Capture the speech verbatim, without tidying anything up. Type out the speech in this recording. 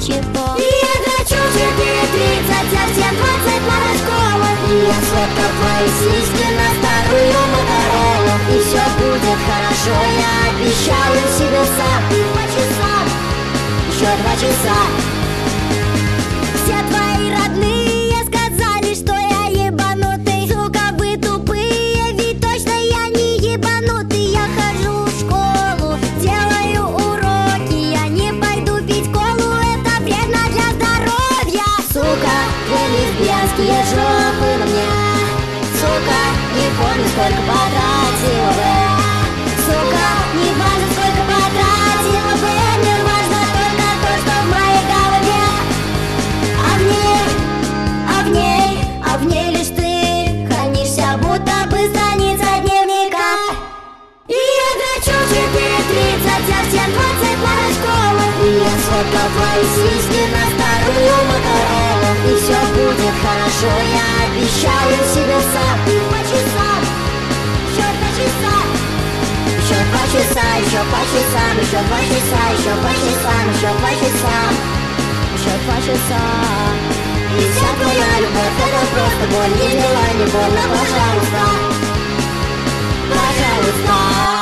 ничего. И я хочу тебе тридцать, а всем двадцать на школу. И я сфоткал твои сиськи на старую Моторолу. И все будет хорошо, я обещаю себе сам. Два часа, еще два часа. Все твои родные сказали, что я ебанутый. Сука, вы тупые, ведь точно я не ебанутый. Я хожу в школу, делаю уроки. Я не пойду пить колу, это вредно для здоровья. Сука, две лесбиянские жопы на мне. Сука, не помню, сколько потратила бы. Сука, не важно, сколько потратила бы. Мне важно только то, что в моей голове. А в ней, а в ней, а в ней лишь ты хранишься, будто бы страница дневника. И я хочу тебе тридцать, а всем двадцать на школу. И я сфоткал твои сиськи на старую Моторолу. И все будет хорошо, я обещаю себе сам. Два часа, еще два часа. Еще два часа, еще по часам, еще два часа, еще по часам, еще по часам. Еще два часа. И вся твоя любовь — это просто боль. Не делай мне больно, пожалуйста. Пожалуйста.